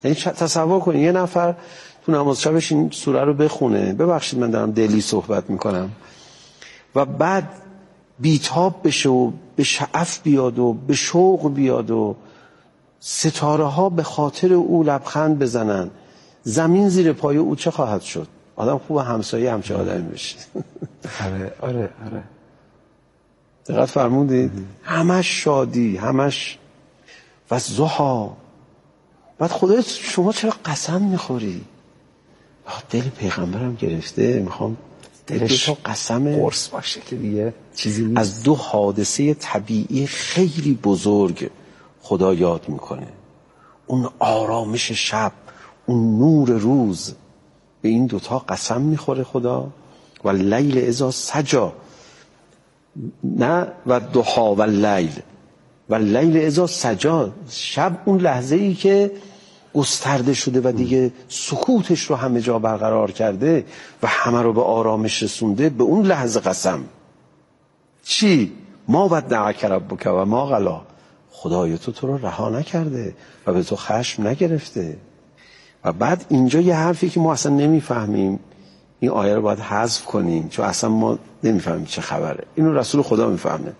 یعنی تصور کنید یه نفر تو نماز شبش این سوره رو بخونه، ببخشید من دارم دلی صحبت میکنم، و بعد بیتاب بشه و به شعف بیاد و به شوق بیاد و ستاره ها به خاطر او لبخند بزنن، زمین زیر پای او چه خواهد شد؟ آدم خوب همسایه همچه آدمی بشه. آره. دقت فرمودید؟ همش شادی، همش و ضحا. بعد خدای شما چرا قسم میخوری؟ دل پیغمبرم گرفته، میخوام دلش قسم قرص باشه که دیگه چیزی نیست. از دو حادثه طبیعی خیلی بزرگ خدا یاد میکنه، اون آرامش شب، اون نور روز. به این دوتا قسم میخوره خدا. و لیل اذا سجا، نه و ضحا و لیل، و لیل اذا سجا، شب اون لحظه ای که گسترده شده و دیگه سکوتش رو همه جا برقرار کرده و همه رو به آرامش رسونده، به اون لحظه قسم. چی؟ ما ودعک ربک و ما قلی، خدای تو رو رها نکرده و به تو خشم نگرفته. و بعد اینجا یه حرفی که ما اصلا نمیفهمیم، این آیه رو باید حذف کنیم چون اصلا ما نمیفهمیم چه خبره. اینو رسول خدا میفهمه.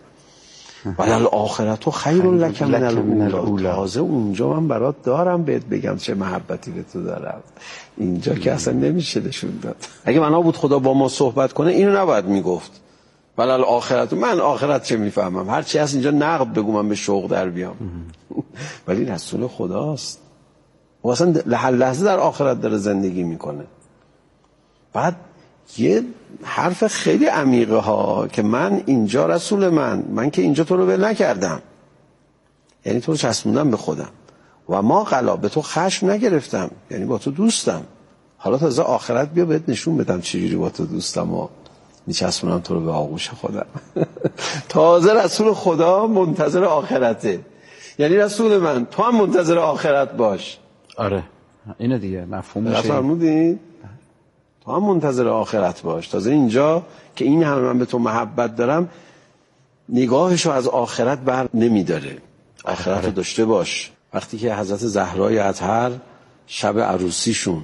وللآخرة خیر لک من الاولی. تازه اونجا من برات دارم بهت بگم چه محبتی به تو دارم. اینجا که اصلا نمیشه نشون داد. اگه معنا بود خدا با ما صحبت کنه اینو نباید میگفت. وللآخرة، من آخرت چه میفهمم، هر چی هست اینجا نقد بگو من به شوق در بیام. ولی رسول خداست و اصلا هر لحظه در آخرت داره زندگی میکنه. بعد یه حرف خیلی عمیقه ها که من اینجا رسول من که اینجا تو رو ول نکردم، یعنی تو رو چسبوندم به خودم، و ما قلا، به تو خشم نگرفتم، یعنی با تو دوستم. حالا تازه آخرت بیا بهت نشون بدم چجوری با تو دوستم و میچسبونم تو رو به آغوش خودم. تازه رسول خدا منتظر آخرته. یعنی رسول من تو هم منتظر آخرت باش. آره اینو دیگه مفهوم میشه. فرمودید؟ تو هم منتظر آخرت باش. تازه اینجا که این همه من به تو محبت دارم، نگاهشو از آخرت بر نمیداره. آخرت رو داشته باش. وقتی که حضرت زهرای اطهر شب عروسیشون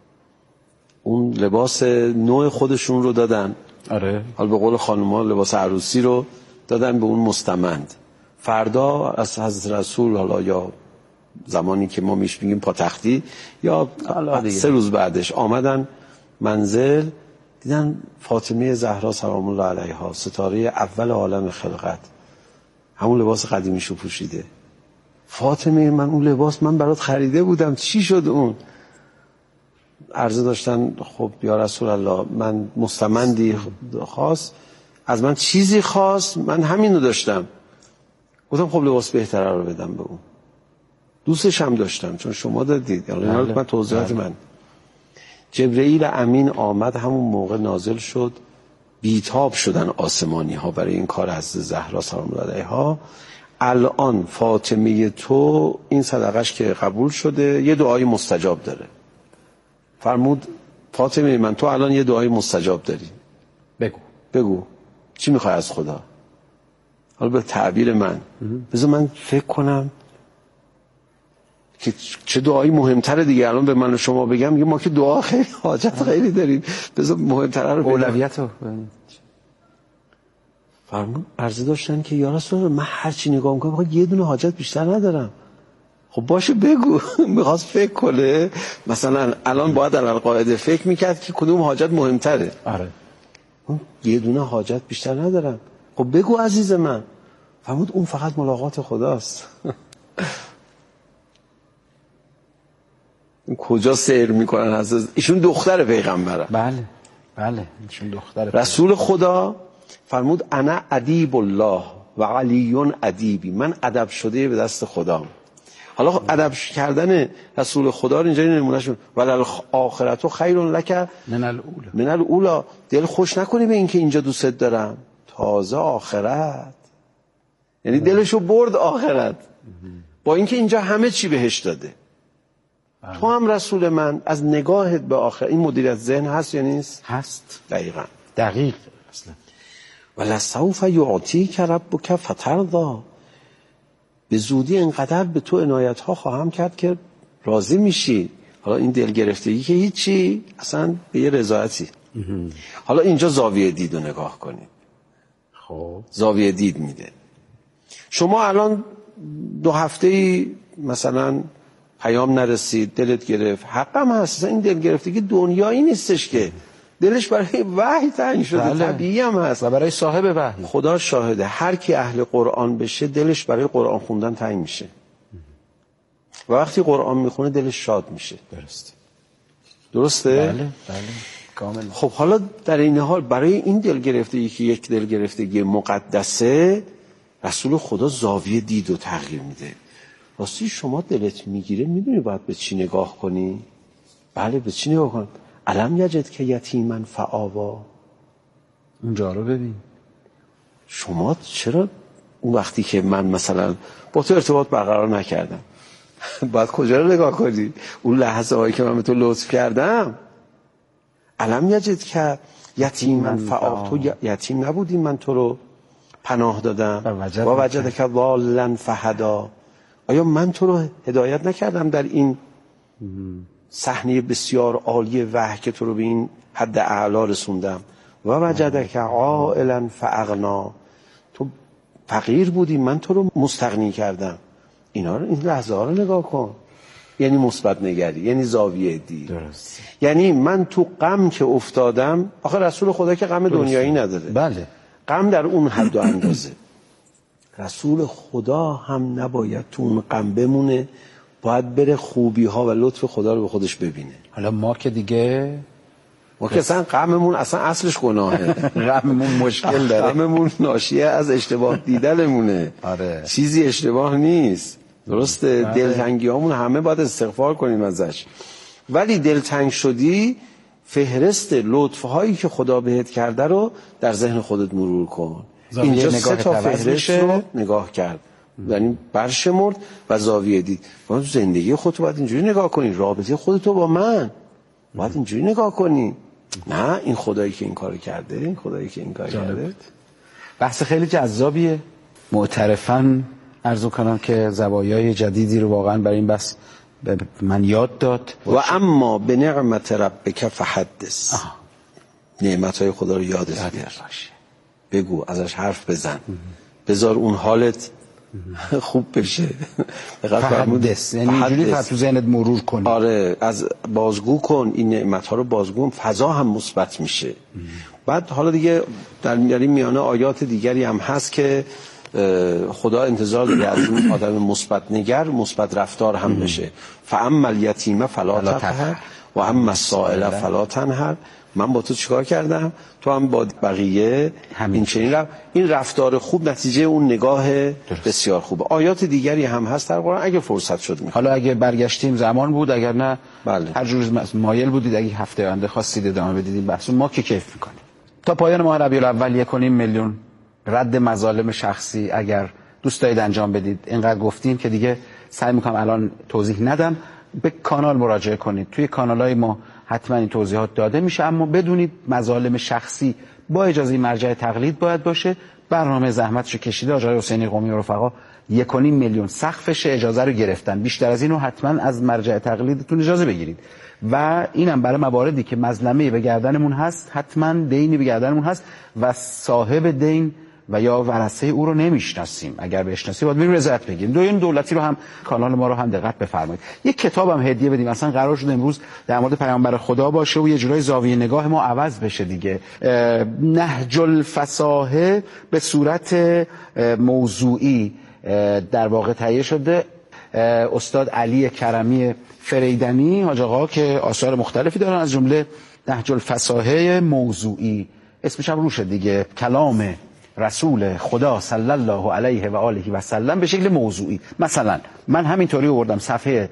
اون لباس نوع خودشون رو دادن، آره، حالا به قول خانوما لباس عروسی رو دادن به اون مستمند. فردا از حضرت رسول، حالا یا زمانی که ما میگیم پاتختی یا 3 روز بعدش، آمدن منزل، دیدن فاطمه زهرا سلام الله علیها، ستاره اول عالم خلقت، همون لباس قدیمیشو پوشیده. فاطمه من اون لباس من برات خریده بودم، چی شد اون؟ عرضه داشتن خب یا رسول الله من مستمندی خواست از من، چیزی خواست، من همینو داشتم. گفتم خب لباس بهتره رو بدم به اون. دوستش هم داشتم چون شما دادید. یعنی من توضیحات من. جبرئیل امین آمد، همون موقع نازل شد، بیتاب شدن آسمانی ها برای این کار از زهرا سلام الله علیها. الان فاطمه تو این صدقش که قبول شده یه دعای مستجاب داره. فرمود فاطمه من تو الان یه دعای مستجاب داری، بگو چی میخوای از خدا؟ حالا به تعبیر من بذار من فکر کنم که چه دعایی مهمتره دیگه. الان به من و شما بگم ما که دعا خیلی حاجت خیلی داریم، بذار مهمتره رو اولویت رو. فرمود عرضه داشتن که یا رسول الله من هر چی نگاه میکنم یه دونه حاجت بیشتر ندارم. خب باشه بگو. میخواست فکر کنه مثلا الان باید القاعده فکر میکرد که کدوم حاجت مهمتره. آره یه دونه حاجت بیشتر ندارم. خب بگو عزیز من. فرمود اون فقط ملاقات خداست. کجا سیر میکنن از ایشون دختر پیغمبره. بله ایشون دختر رسول خدا. فرمود انا ادیب الله و علی ادیبی، من ادب شده به دست خدام. حالا ادب کردن رسول خدا رو اینجا نمونهشون وللآخرة خیر لک من الاولی. دل خوش نکنی به این که اینجا دوست دارم، تازه آخرت. یعنی دلشو برد آخرت، با اینکه اینجا همه چی بهش داده. تو هم رسول من از نگاهت به آخرت. این مدیریت ذهن هست یا نیست؟ هست. دقیق اصلا. ولسوف یعطیک ربک فترضی، به زودی انقدر به تو عنایت ها خواهم کرد که راضی میشی. حالا این دل گرفتگی که هیچی، اصلا به یه رضایتی. حالا اینجا زاویه دید رو نگاه کنید. خب زاویه دید میده. شما الان 2 هفته مثلا پیام نرسید، دلت گرفت، حقم هست. این دل گرفتگی دنیایی نیستش که دلش برای وحی تنگ شده. بله. طبیعی هم هست و برای صاحب وحی. خدا شاهده، هر کی اهل قرآن بشه دلش برای قرآن خوندن تنگ میشه و وقتی قرآن میخونه دلش شاد میشه. درسته؟ بله بله کامل. خب حالا در این حال برای این دل گرفتگی که یک دل گرفتگی مقدسه، رسول خدا زاویه دید و تغییر میده. راستی شما دلت میگیره، میدونی باید به چی نگاه کنی؟ بله به چی نگاه کنی؟ الم یجد که یتیما فآوا. اونجا رو ببین. شما چرا اون وقتی که من مثلا با تو ارتباط برقرار نکردم باید کجا رو نگاه کنی؟ اون لحظه هایی که من به تو لطف کردم. الم یجد که یتیما فآوا، تو یتیم نبودی من تو رو پناه دادم. و وجد که ضالا فهدا، آیا من تو رو هدایت نکردم در این صحنه بسیار عالی وحی که تو رو به این حد اعلا رسوندم؟ و وجد که عائلا فاغنا، تو فقیر بودی من تو رو مستغنی کردم. اینا رو، این لحظه ها رو نگاه کن. یعنی مثبت نگری، یعنی زاویه دید. درست. یعنی من تو غم که افتادم، آخه رسول خدا که غم دنیایی نداره. بله. غم در اون حد و اندازه. رسول خدا هم نباید تو اون غم بمونه، باید بره خوبی ها و لطف خدا رو به خودش ببینه. حالا ما که دیگه ما که اصلا غممون اصلا اصلش گناهه. غممون مشکل داره. غممون ناشیه از اشتباه دیدنمونه. آره. چیزی اشتباه نیست. درسته؟ دلتنگی هامون همه باید استغفار کنیم ازش. ولی دلتنگ شدی، فهرست لطف هایی که خدا بهت کرده رو در ذهن خودت مرور کن. اینجا 3 تا فهرست رو نگاه کرد، یعنی برشمرد و زاویه دید. تو زندگی خودت باید اینجوری نگاه کنی، رابطه خودتو با من باید اینجوری نگاه کنی. نه این خدایی که این کارو کرده، این خدایی که این کارو کرده. بحث خیلی جذابیه. معترفاً عرض کنم که زوایای جدیدی رو واقعا برای این بحث من یاد داد. و اما به نعمت ربک فحدث، نعمتهای خدا رو یادت بیار، بگو، ازش حرف بزن، بذار اون حالت خوب بشه. فحدث یعنی اینجوری تو ذهنت مرور کن. آره، از بازگو کن این نعمت‌ها رو، بازگو، فضا هم مثبت میشه. بعد حالا دیگه در میانه آیات دیگری هم هست که خدا انتظار داره از اون آدم مثبت نگر، مثبت رفتار هم بشه. فاما الیتیم فلا تقهر و اما السائل فلا تنهر. من با تو چیکار کردم؟ تو هم با بقیه این چنین این رفتار خوب نتیجه اون نگاه بسیار خوبه. آیات دیگری هم هست در قرآن، اگه فرصت شد میخوام. حالا اگه برگشتیم زمان بود، اگر نه بله. هر جور مایل بودید اگه هفته آینده خواستید ادامه بدید این بحثو، ما که کیف میکنیم. تا پایان ماه ربیع الاول 1.5 میلیون رد مظالم شخصی اگر دوست دارید انجام بدید. اینقدر گفتیم که دیگه سعی میکنم الان توضیح ندم. به کانال مراجعه کنید، توی کانالای ما حتما این توضیحات داده میشه. اما بدونید مظالم شخصی با اجازه مرجع تقلید باید باشه. برنامه زحمتشو کشیده آقای حسینی قمی و رفقا، 1.5 میلیون سقفش، اجازه رو گرفتن. بیشتر از اینو حتما از مرجع تقلیدتون اجازه بگیرید. و اینم برای مواردی که مظلمه به گردنمون هست، حتما دینی به گردنمون هست و صاحب دین و یا ورثه او رو نمیشناسیم. اگر بشناسی باید بریم رضایت بگیریم. این دولتی رو هم، کانال ما رو هم دقت بفرمایید. یک کتاب هم هدیه بدیم. اصلا قرار شد امروز در مورد پیامبر خدا باشه و یه جورای زاویه نگاه ما عوض بشه دیگه. نهج الفصاحه به صورت موضوعی در واقع تهیه شده. استاد علی کرمی فریدنی حاج آقا که آثار مختلفی دارن، از جمله نهج الفصاحه موضوعی، اسمش هم روشه دیگه، کلام رسول خدا صلی الله علیه و آله و سلم به شکل موضوعی. مثلا من همینطوری آوردم صفحه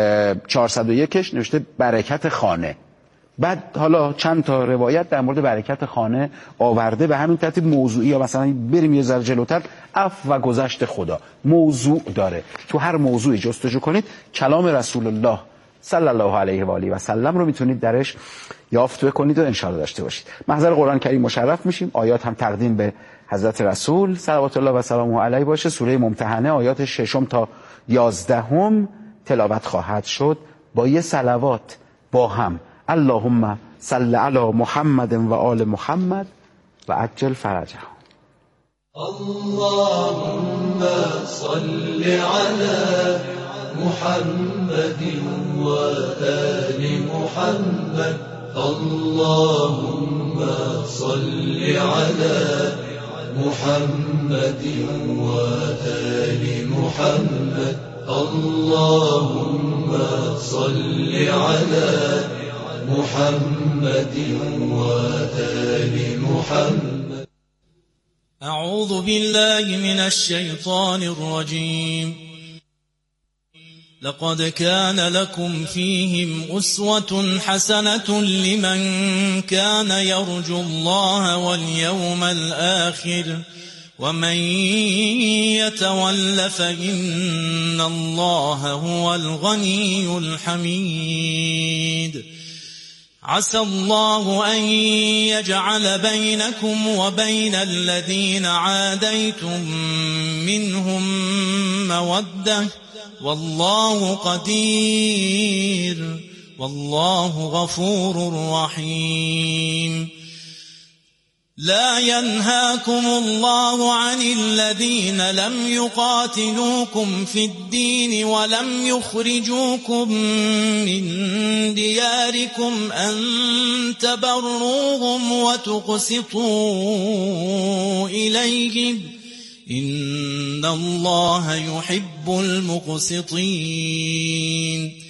401ش نوشته برکت خانه، بعد حالا چند تا روایت در مورد برکت خانه آورده به همین ترتیب موضوعی. یا مثلا بریم یه ذره جلوتر، عفو و گذشت خدا موضوع داره. تو هر موضوعی جستجو کنید کلام رسول الله صلی الله علیه و آله و سلم رو میتونید درش یافت بکنید و انشاءالله داشته باشید. محضر قرآن کریم مشرف میشیم. آیات هم تقدیم به حضرت رسول صلوات الله و سلامه علیه باشه. سوره ممتحنه آیات 6 تا 11 تلاوت خواهد شد. با یه صلوات با هم اللهم صل علی محمد و آل محمد و عجل فرجهم. اللهم صل على محمد و آل محمد. اللهم صل على محمد و آل محمد. اللهم صل على محمد و آل محمد. أعوذ بالله من الشيطان الرجيم. لقد كان لكم فيهم أسوة حسنة لمن كان يرجو الله واليوم الآخر ومن يتول فإن الله هو الغني الحميد. عسى الله أن يجعل بينكم وبين الذين عاديتم منهم مودة والله قدير والله غفور رحيم. لا ينهاكم الله عن الذين لم يقاتلوكم في الدين ولم يخرجوكم من دياركم أن تبروهم وتقسطوا إليهم إن الله يحب المقسطين.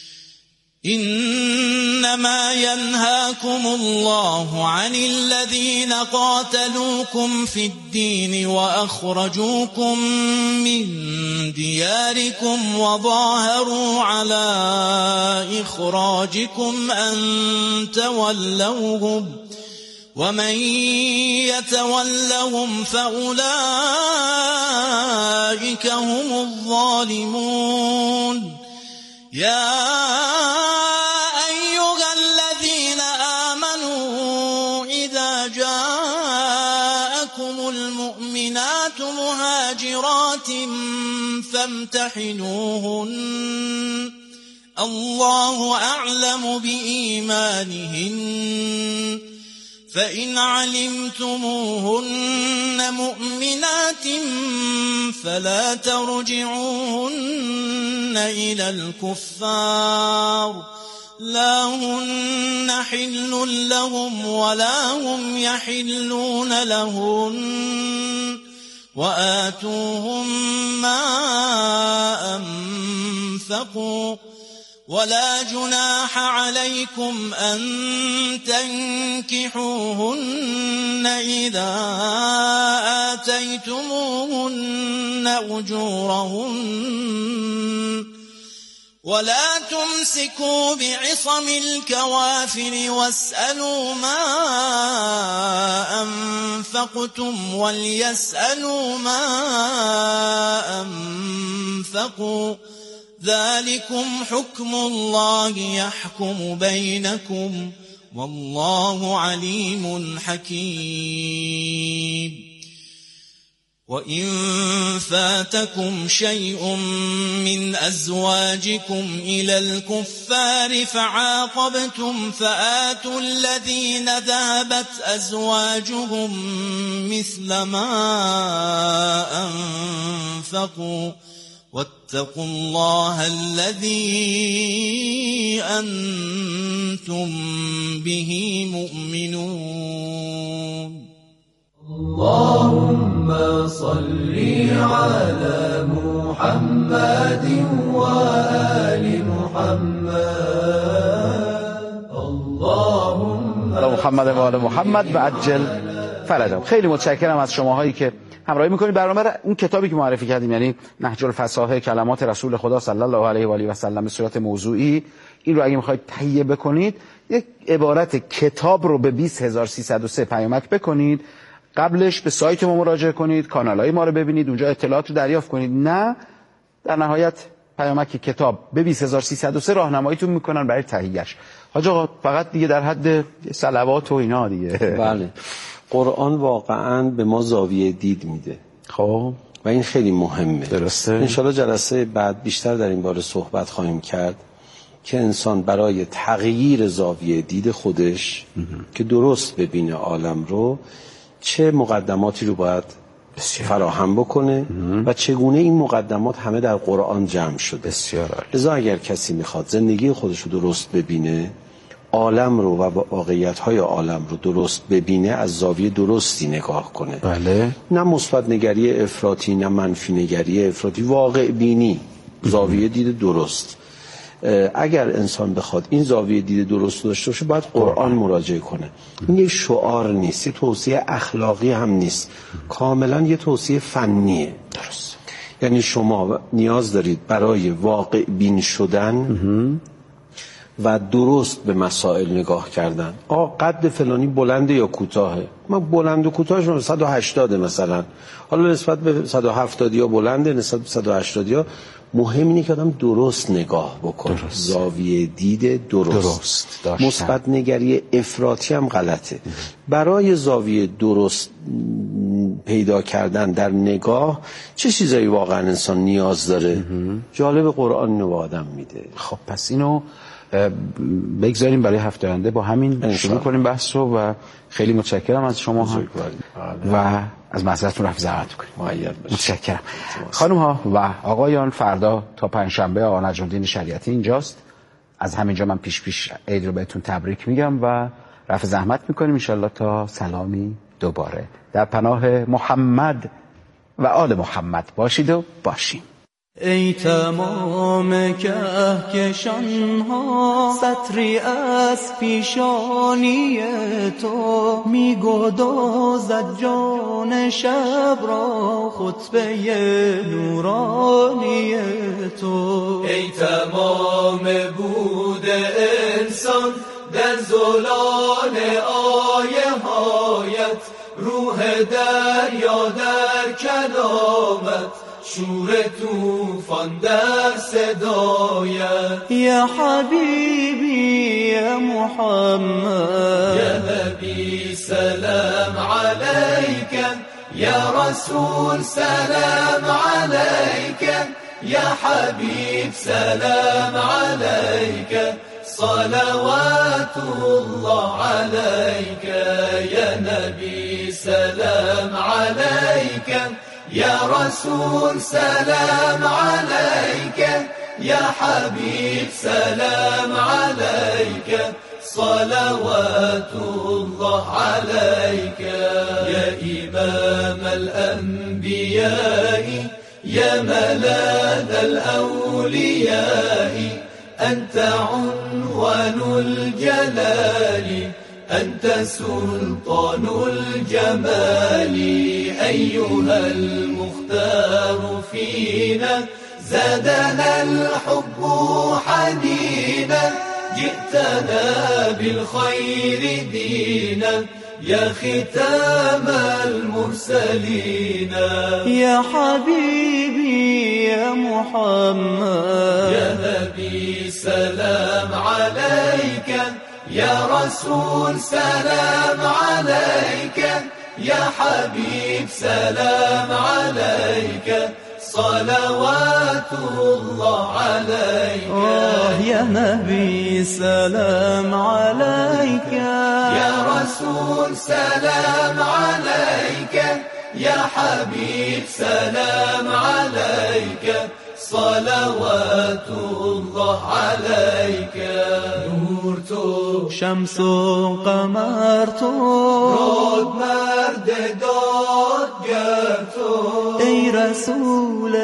إنما ينهاكم الله عن الذين قاتلوكم في الدين وأخرجوكم من دياركم وظاهروا على إخراجكم أن تولوهم ومن يتولهم فأولئك هم الظالمون. يا أيها الذين آمنوا إذا جاءكم المؤمنات مهاجرات فامتحنوهن الله أعلم بإيمانهن فإن علمتموهن مؤمنات فلا ترجعوهن إلى الكفار لا هن حل لهم ولا هم يحلون لهن وآتوهم ما أنفقوا ولا جناح عليكم أن تنكحوهن إذا آتيتموهن أجورهن ولا تمسكوا بعصم الكوافر واسألوا ما أنفقتم وليسألوا ما أنفقوا ذلكم حكم الله يحكم بينكم والله عليم حكيم. وإن فاتكم شيء من أزواجكم إلى الكفار فعاقبتم فآتوا الذين ذهبت أزواجهم مثل ما أنفقوا واتقوا الله الذي أنتم به مؤمنون. اللهم صل على محمد وآل محمد. اللهم على محمد و آل محمد و عجل فرجهم. خیلی متشکرم از شماهایی که همراهی میکنید. برنامه را اون کتابی که معرفی کردیم یعنی نهج الفصاحه کلمات رسول خدا صلی الله علیه و آله و سلم به صورت موضوعی، این رو اگه میخواید تهیه بکنید یک عبارت کتاب رو به 20303 پیامک بکنید، قبلش به سایت ما مراجعه کنید، کانال‌های ما رو ببینید، اونجا اطلاعات رو دریافت کنید. نه در نهایت پیامک کتاب به 20303 راهنماییتون میکنن برای تهیهش. حاج آقا فقط دیگه در حد صلوات و اینا دیگه. بله، قرآن واقعا به ما زاویه دید میده. خب و این خیلی مهمه. درسته. انشالله جلسه بعد بیشتر در این باره صحبت خواهیم کرد که انسان برای تغییر زاویه دید خودش که درست ببینه عالم رو چه مقدماتی رو باید فراهم بکنه و چگونه این مقدمات همه در قرآن جمع شده. بسیار. لذا اگر کسی میخواد زندگی خودش رو درست ببینه، عالم رو و واقعیت‌های عالم رو درست ببینه، از زاویه درستی نگاه کنه. بله. نه مثبت نگری افراطی، نه منفی نگری افراطی، واقع بینی، زاویه دید درست. اگر انسان بخواد این زاویه دید درست داشته باشه باید قرآن مراجعه کنه. این یه شعار نیست، یه توصیه اخلاقی هم نیست، کاملا یه توصیه فنیه. درست. یعنی شما نیاز دارید برای واقع بین شدن و درست به مسائل نگاه کردن. قد فلانی بلنده یا کوتاهه؟ من بلند و کوتاهش 180 مثلا، حالا نسبت به 170 یا بلنده، نسبت به 180 یا مهم اینه که آدم درست نگاه بکنه. زاویه دید درست مثبت نگری افراطی هم غلطه. برای زاویه درست پیدا کردن در نگاه چه چیزایی واقعا انسان نیاز داره؟ جالب قرآن اینو به آدم میده. خب پس اینو بگذاریم برای هفته آینده، با همین شروع کنیم بحث رو و خیلی متشکرم از شما هم و از معذرتون رفع زحمت کنیم. متشکرم. خانم ها و آقایان، فردا تا پنجشنبه آقا نجم‌الدین شریعتی اینجاست. از همینجا من پیش عید رو بهتون تبریک میگم و رفع زحمت میکنیم انشالله تا سلامی دوباره. در پناه محمد و آل محمد باشید و باشیم. ای تمام کهکشان ها، سطری از پیشانی تو میگدازد جان شب را، خطبه نورانی تو. ای تمام بود انسان در زلال آیه هایت، روح دریا در کلامت، شور توفان در صدایت. یا حبیبی یا محمد، یا نبی سلام علیک، یا رسول سلام علیک، یا حبیب سلام علیک، صلوات الله علیک. یا نبی سلام علیک، یا رسول سلام علیک، یا حبیب سلام علیک، صلوات الله علیک. یا امام الانبیاء، یا ملاذ الاولیاء، انت عنوان الجلال، أنت سلطان الجمال. أيها المختار فينا، زادنا الحب حنينا، جئتنا بالخير دينا، يا ختام المرسلين. يا حبيبي يا محمد، يا نبي سلام عليك، يا رسول سلام عليك، يا حبيب سلام عليك، صلوات الله عليك. يا نبي سلام عليك، يا رسول سلام عليك، يا حبيب سلام عليك، صلوات الله عليك. نور تو، شمس و قمر تو، رود مرد دادگر تو، ای رسول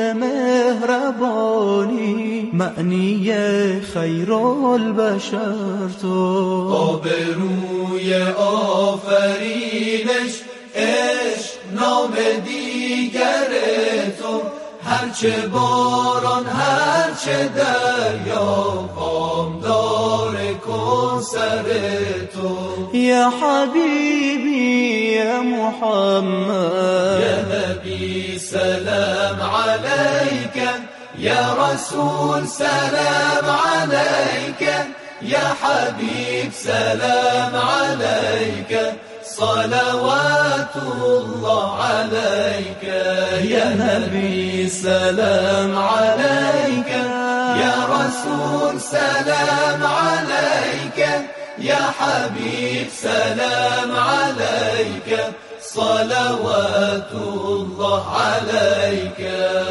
مهربانی، معنی خیر البشر تو. آبروی آفرینش عشق نام دیگر تو، هرچه باران هرچه دریا، وامدار کوثر تو. یا حبیبی یا محمد، یا نبی سلام علیک، یا رسول سلام علیک، یا حبیب سلام علیک، صلوات الله عليك. يا نبي سلام عليك، يا رسول رسول سلام عليك يا حبيب سلام عليك صلوات الله عليك.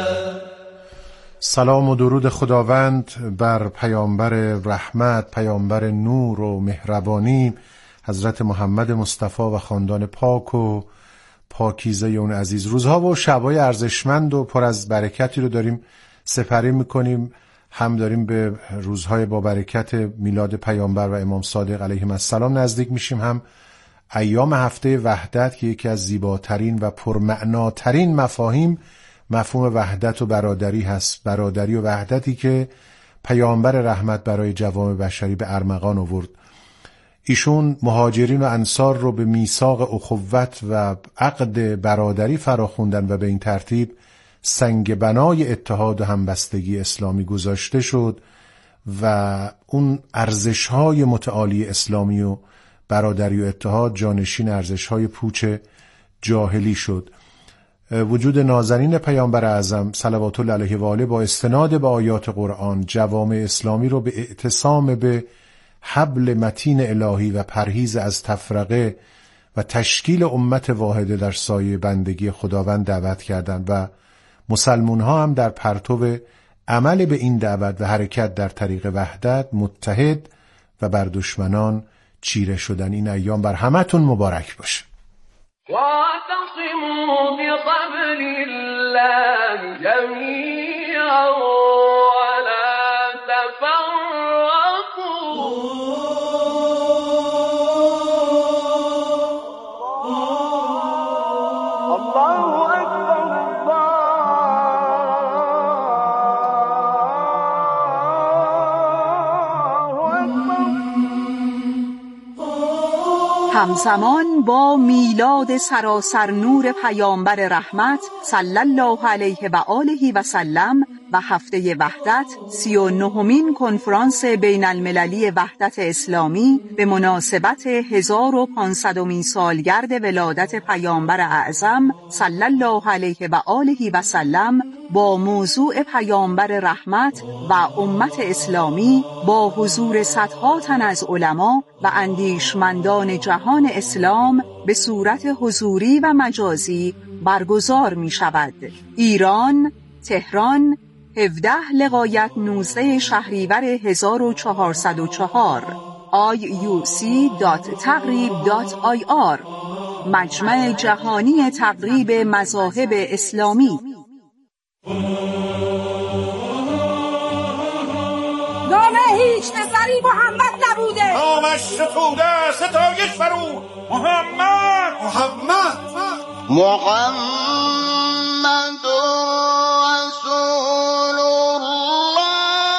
سلام و درود خداوند بر پیامبر رحمت، پیامبر نور و مهربانی، حضرت محمد مصطفی و خاندان پاک و پاکیزه اون عزیز. روزها و شبای ارزشمند و پر از برکتی رو داریم سپری میکنیم. هم داریم به روزهای با برکت میلاد پیامبر و امام صادق علیهم السلام نزدیک میشیم، هم ایام هفته وحدت که یکی از زیباترین و پرمعناترین مفاهیم مفهوم وحدت و برادری هست. برادری و وحدتی که پیامبر رحمت برای جوامع بشری به ارمغان آورد. ایشون مهاجرین و انصار رو به میثاق اخوت و عقد برادری فراخوندن و به این ترتیب سنگ بنای اتحاد و همبستگی اسلامی گذاشته شد و اون ارزش‌های متعالی اسلامی و برادری و اتحاد جانشین ارزش‌های پوچ جاهلی شد. وجود نازنین پیامبر اعظم صلوات الله علیه و آله با استناد به آیات قرآن جوامع اسلامی رو به اعتصام به حبل متین الهی و پرهیز از تفرقه و تشکیل امت واحده در سایه بندگی خداوند دعوت کردند و مسلمون ها هم در پرتو عمل به این دعوت و حرکت در طریق وحدت متحد و بر دشمنان چیره شدن. این ایام بر همتون مبارک باشه. واعتصموا بحبل الله جميعا ولا تفرقوا الله أكبر همزمان با میلاد سراسر نور پیامبر رحمت صلی الله علیه و آله و سلم و هفته وحدت 39مین کنفرانس بین المللی وحدت اسلامی به مناسبت 1500مین سالگرد ولادت پیامبر اعظم صلی الله علیه و آله و سلم با موضوع پیامبر رحمت و امت اسلامی با حضور صدها تن از علما و اندیشمندان جهان اسلام به صورت حضوری و مجازی برگزار می شود. ایران، تهران، 17 لغایت 19 شهریور 1404 iuc.taqrib.ir مجمع جهانی تقریب مذاهب اسلامی. نام هیچ نظری محمد نبوده، نامش ستوده ستایش فرو محمد رسول الله.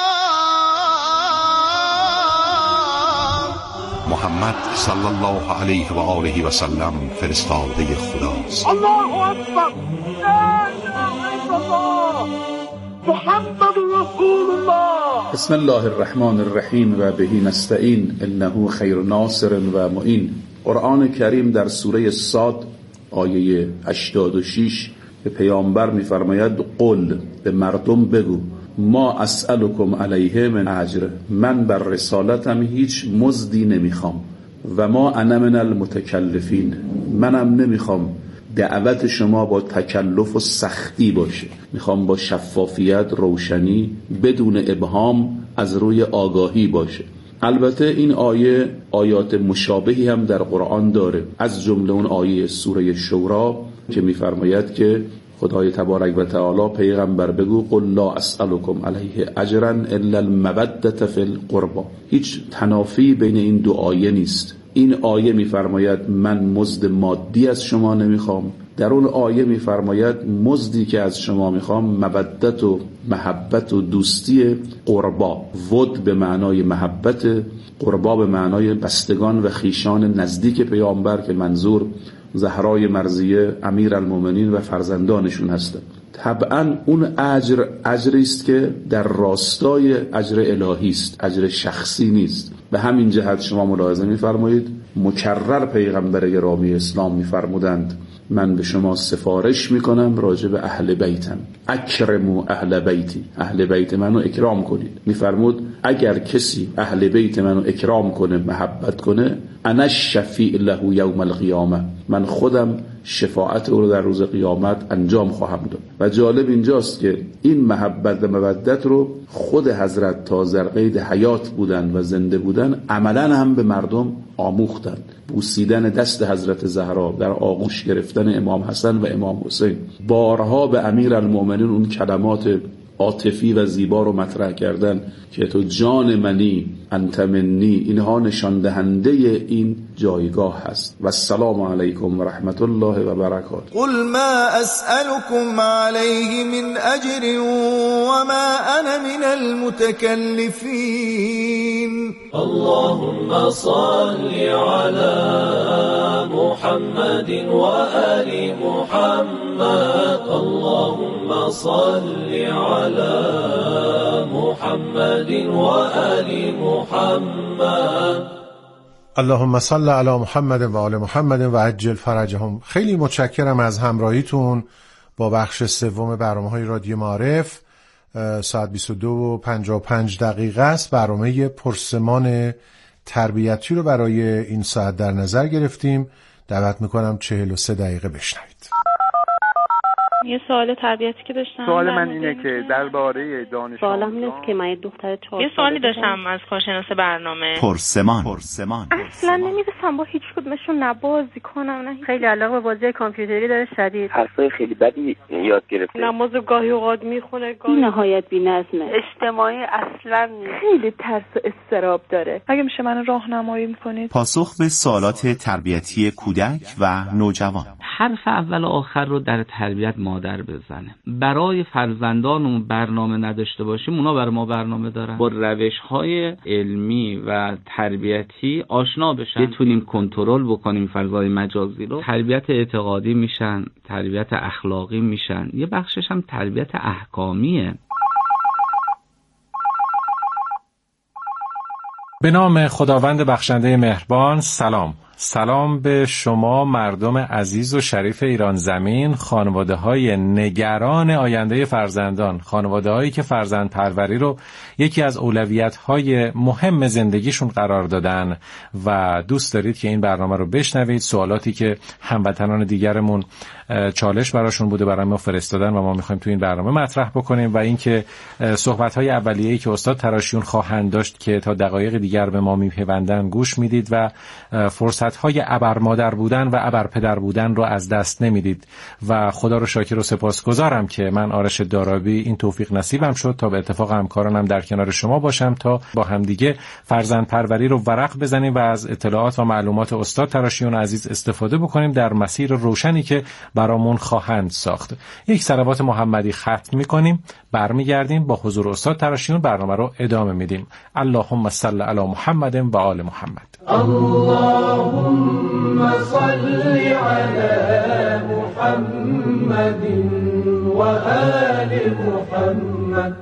محمد صلی الله علیه و آله و سلم فرستاده خداست. الله اکبر لا اله الا الله محمد رسول الله. بسم الله الرحمن الرحیم و بهی نستعین انه خیر ناصر و معین. قرآن کریم در سوره صاد آیه 86 به پیامبر می‌فرماید قل، به مردم بگو، ما اسألکم علیه من اجر، من بر رسالتم هیچ مزدی نمیخوام و ما انا من المتکلفین، منم نمیخوام دعوت شما با تکلف و سختی باشه، میخوام با شفافیت، روشنی، بدون ابهام، از روی آگاهی باشه. البته این آیه آیات مشابهی هم در قرآن داره، از جمله اون آیه سوره شورا که میفرماید که خدای تبارک و تعالی پیغمبر بگو قل لا اسألکم علیه اجرا الا المودة فی القربى. هیچ تنافی بین این دو آیه نیست. این آیه میفرماید من مزد مادی از شما نمیخوام، در اون آیه میفرماید مزدی که از شما میخوام مودت و محبت و دوستی قربا. ود به معنای محبت، قربا به معنای بستگان و خیشان نزدیک پیامبر که منظور زهرای مرضیه امیرالمومنین و فرزندانشون هستند. طبعا اون اجری است که در راستای اجر الهی است، اجر شخصی نیست. به همین جهت شما ملاحظه می‌فرمایید مکرر پیغمبر گرامی اسلام می‌فرمودند من به شما سفارش میکنم راجع به اهل بیتم، اکرموا اهل بیتی، اهل بیت منو اکرام کنید. میفرمود اگر کسی اهل بیت منو اکرام کنه، محبت کنه، انا الشفیع له یوم القیامه، من خودم شفاعت او رو در روز قیامت انجام خواهم داد. و جالب اینجاست که این محبت و مودت رو خود حضرت تا در قید حیات بودن و زنده بودن عملا هم به مردم آموختن. بوسیدن دست حضرت زهرا، در آغوش گرفتن امام حسن و امام حسین، بارها به امیرالمومنین اون کلمات عاطفی و زیبا رو مطرح کردن که تو جان منی انت منی. اینها نشان دهنده این جایگاه هست. و السلام علیکم و رحمت الله و برکاته. قل ما اسألكم علیه من اجر وما انا من المتکلفین. اللهم صل على محمد وآل محمد. اللهم صل على محمد وآل محمد. اللهم صل علی محمد و آل محمد و عجل فرجهم. خیلی متشکرم از همراهیتون با بخش سوم برنامه‌های رادیو معارف. ساعت 22:55 است. برنامه پرسمان تربیتی رو برای این ساعت در نظر گرفتیم. دعوت میکنم 43 دقیقه بشنوید. یه سوال تربیتی که داشتم. سوال من اینه که درباره دانش سوالم اینه که من یه دختر 4 یه سوالی داشتم از کارشناس برنامه. پرسمان. اصلا نمی‌رسم با هیچ کدومشون نبازی کنم، نه خیلی علاقه به بازی کامپیوتری داره شدید. حرفای خیلی بدی یاد گرفته. نمازو گاهی اوقات میخونه، گاهی نهایت بی‌نظمه. اجتماعی اصلا خیلی ترس و اضطراب داره. اگه میشه منو راهنمایی می‌کنید؟ پاسخ به سوالات تربیتی کودک و نوجوان. حرف اول و آخر رو در تربیت مادر بزنه. برای فرزندانمون برنامه نداشته باشیم، اونا برای ما برنامه دارن. با روش‌های علمی و تربیتی آشنا بشن، بتونیم کنترل بکنیم فضای مجازی رو. تربیت اعتقادی میشن، تربیت اخلاقی میشن، یه بخشش هم تربیت احکامیه. به نام خداوند بخشنده مهربان. سلام به شما مردم عزیز و شریف ایران زمین، خانواده های نگران آینده فرزندان، خانواده هایی که فرزند پروری رو یکی از اولویت های مهم زندگیشون قرار دادن و دوست دارید که این برنامه رو بشنوید. سوالاتی که هموطنان دیگرمون چالش براشون بوده برای ما فرستادن و ما میخوایم تو این برنامه مطرح بکنیم، و اینکه صحبت های اولیه‌ای که استاد تراشیون خواهند داشت که تا دقایق دیگر به ما میپیوندن گوش میدید و فرصت های ابر مادر بودن و ابر پدر بودن رو از دست نمیدید. و خدا رو شاکر و سپاسگزارم که من آرش دارابی این توفیق نصیبم شد تا به اتفاق همکارانم در کنار شما باشم تا با همدیگه فرزند پروری رو ورق بزنیم و از اطلاعات و معلومات استاد تراشیون عزیز استفاده بکنیم در مسیر روشنی که برامون خواهند ساخت. یک صلوات محمدی ختم میکنیم، برمیگردیم با حضور استاد تراشیون برنامه رو ادامه میدیم. اللهم صل علی محمد و آل محمد. اللهم صل على محمد وآل محمد.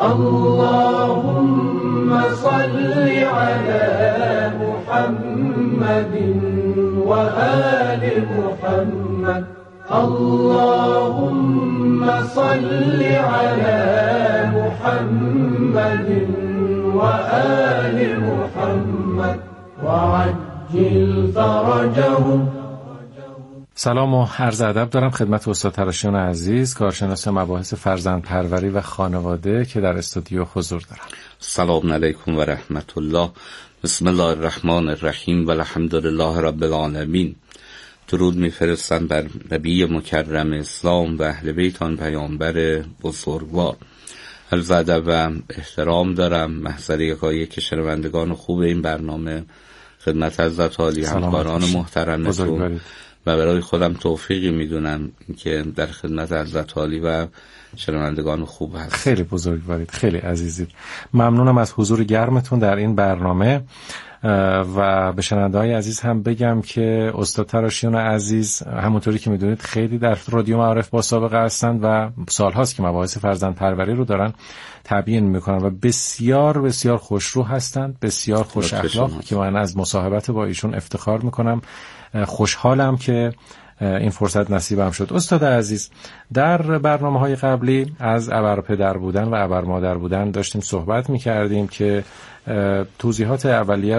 اللهم صل على محمد وآل محمد. اللهم صل على محمد وآل محمد وعجل فرجهم. سلام و عرض ادب دارم خدمت استاد تراشیون عزیز، کارشناس مباحث فرزند پروری و خانواده که در استودیو حضور دارم. سلام علیکم و رحمت الله. بسم الله الرحمن الرحیم و الحمدلله رب العالمین. درود میفرستم بر نبی مکرم اسلام و اهل بیت آن پیامبر بزرگوار. عرض ادب و احترام دارم محضر یکایک شنوندگان خوب این برنامه، خدمت حضرت عالی، همکاران محترمتون، و برای خودم توفیقی میدونم که در خدمت حضرت عالی و شنوندگان خوب هست. خیلی بزرگوارید، خیلی عزیزید. ممنونم از حضور گرمتون در این برنامه و به شنونده‌های عزیز هم بگم که استاد تراشیون عزیز همونطوری که میدونید خیلی در رادیو معارف با سابقه هستند و سالهاست که مباحث فرزند پروری رو دارن تبیین میکنن و بسیار بسیار خوشرو هستند، بسیار خوش اخلاق که من از مصاحبت با ایشون افتخار میکنم. خوشحالم که این فرصت نصیبم شد. استاد عزیز، در برنامه‌های قبلی از ابرپدر بودن و ابرمادر بودن داشتیم صحبت می‌کردیم که توضیحات اولیه